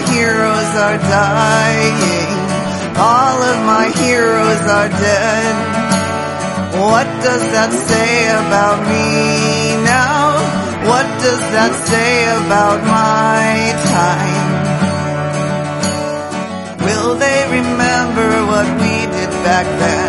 heroes are dying. All of my heroes are dead. What does that say about me now? What does that say about my time? Will they remember what we did back then?